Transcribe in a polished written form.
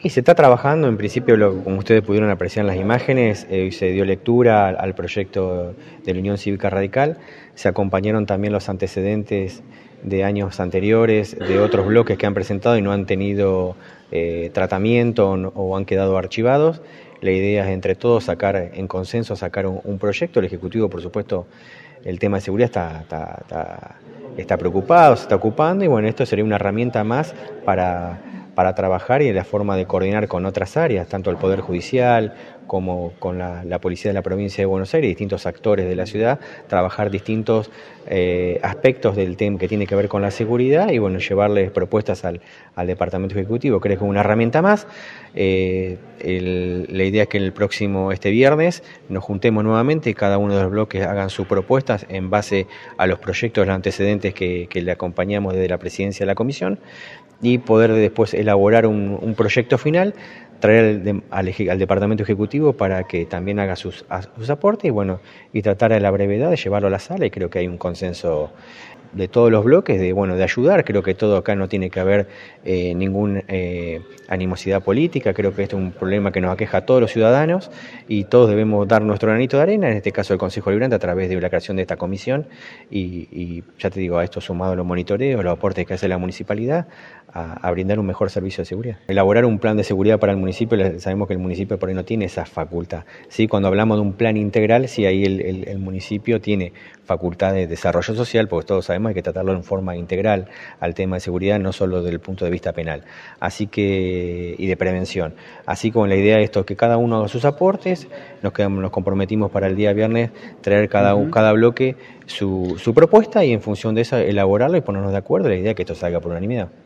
Y se está trabajando, en principio, como ustedes pudieron apreciar en las imágenes, se dio lectura al proyecto de la Unión Cívica Radical, se acompañaron también los antecedentes de años anteriores, de otros bloques que han presentado y no han tenido tratamiento o han quedado archivados. La idea es entre todos sacar en consenso, sacar un proyecto. El Ejecutivo, por supuesto, el tema de seguridad está preocupado, se está ocupando y bueno, esto sería una herramienta más para trabajar y la forma de coordinar con otras áreas, tanto el Poder Judicial como con la Policía de la Provincia de Buenos Aires y distintos actores de la ciudad, trabajar distintos aspectos del tema que tiene que ver con la seguridad y bueno, llevarles propuestas al Departamento Ejecutivo. Creo que es una herramienta más. La idea es que este viernes nos juntemos nuevamente y cada uno de los bloques hagan sus propuestas en base a los proyectos, los antecedentes que le acompañamos desde la presidencia de la comisión y poder después elaborar un proyecto final, traer al Departamento Ejecutivo para que también haga sus aportes y bueno, y tratar a la brevedad de llevarlo a la sala y creo que hay un consenso de todos los bloques de ayudar. Creo que todo acá no tiene que haber ninguna animosidad política. Creo que este es un problema que nos aqueja a todos los ciudadanos y todos debemos dar nuestro granito de arena, en este caso el Consejo Deliberante a través de la creación de esta comisión y ya te digo, a esto sumado a los monitoreos, los aportes que hace la municipalidad a brindar un mejor servicio de seguridad. Elaborar un plan de seguridad para el municipio, sabemos que el municipio por ahí no tiene esa facultad. ¿Sí? Cuando hablamos de un plan integral, sí, ahí el municipio tiene facultad de desarrollo social, porque todos sabemos que hay que tratarlo en forma integral al tema de seguridad, no solo desde el punto de vista penal, así que y de prevención. Así como la idea de esto, que cada uno haga sus aportes, nos comprometimos para el día viernes traer cada bloque su propuesta y en función de eso elaborarlo y ponernos de acuerdo. La idea es que esto salga por unanimidad.